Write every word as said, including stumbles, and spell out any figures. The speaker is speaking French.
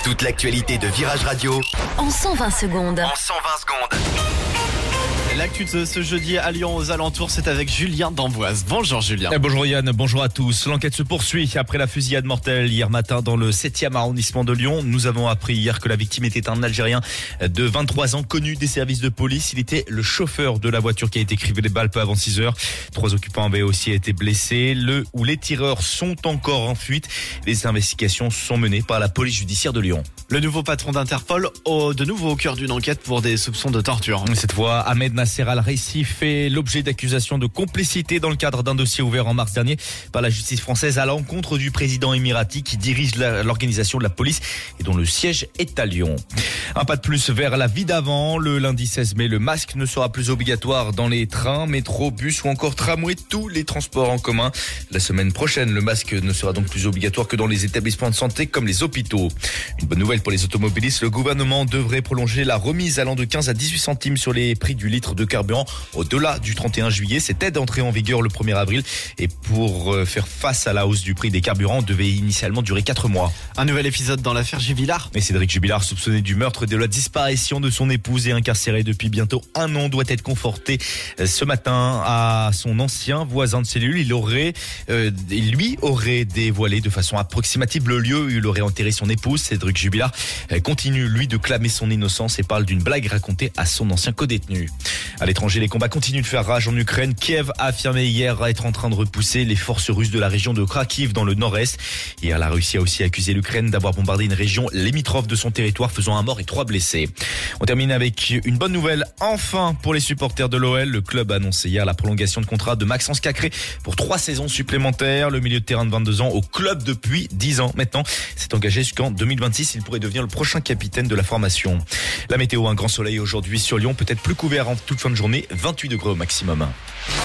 Toute l'actualité de Virage Radio en cent vingt secondes. En cent vingt secondes. L'actu de ce jeudi à Lyon aux alentours, c'est avec Julien d'Amboise. Bonjour Julien. Eh, bonjour Yann, bonjour à tous. L'enquête se poursuit après la fusillade mortelle hier matin dans le septième arrondissement de Lyon. Nous avons appris hier que la victime était un Algérien de vingt-trois ans, connu des services de police. Il était le chauffeur de la voiture qui a été criblée de balles peu avant six heures. Trois occupants avaient aussi été blessés. Le ou les tireurs sont encore en fuite. Les investigations sont menées par la police judiciaire de Lyon. Le nouveau patron d'Interpol, au, de nouveau au cœur d'une enquête pour des soupçons de torture. Cette fois, Ahmed Nasser Al-Raissi fait l'objet d'accusations de complicité dans le cadre d'un dossier ouvert en mars dernier par la justice française à l'encontre du président émirati qui dirige la, l'organisation de la police et dont le siège est à Lyon. Un pas de plus vers la vie d'avant. Le lundi seize mai, le masque ne sera plus obligatoire dans les trains, métro, bus ou encore tramway, tous les transports en commun. La semaine prochaine, le masque ne sera donc plus obligatoire que dans les établissements de santé comme les hôpitaux. Une bonne nouvelle pour les automobilistes, le gouvernement devrait prolonger la remise allant de quinze à dix-huit centimes sur les prix du litre de carburant au-delà du trente et un juillet. Cette aide entrée en vigueur le premier avril et pour faire face à la hausse du prix des carburants devait initialement durer quatre mois. Un nouvel épisode dans l'affaire Jubilard. Mais Cédric Jubilard, soupçonné du meurtre et de la disparition de son épouse et incarcéré depuis bientôt un an, doit être conforté ce matin à son ancien voisin de cellule. Il aurait, euh, lui aurait dévoilé de façon approximative le lieu où il aurait enterré son épouse. Cédric Jubilard continue, lui, de clamer son innocence et parle d'une blague racontée à son ancien codétenu. À l'étranger, les combats continuent de faire rage en Ukraine. Kiev a affirmé hier être en train de repousser les forces russes de la région de Kharkiv dans le nord-est. Hier, la Russie a aussi accusé l'Ukraine d'avoir bombardé une région limitrophe de son territoire, faisant un mort et trois blessés. On termine avec une bonne nouvelle, enfin, pour les supporters de l'O L. Le club a annoncé hier la prolongation de contrat de Maxence Cacré pour trois saisons supplémentaires. Le milieu de terrain de vingt-deux ans, au club depuis dix ans maintenant, s'est engagé jusqu'en deux mille vingt-six. Il pourrait devenir le prochain capitaine de la formation. La météo, un grand soleil aujourd'hui sur Lyon, peut-être plus couvert en toute fin de journée, vingt-huit degrés au maximum.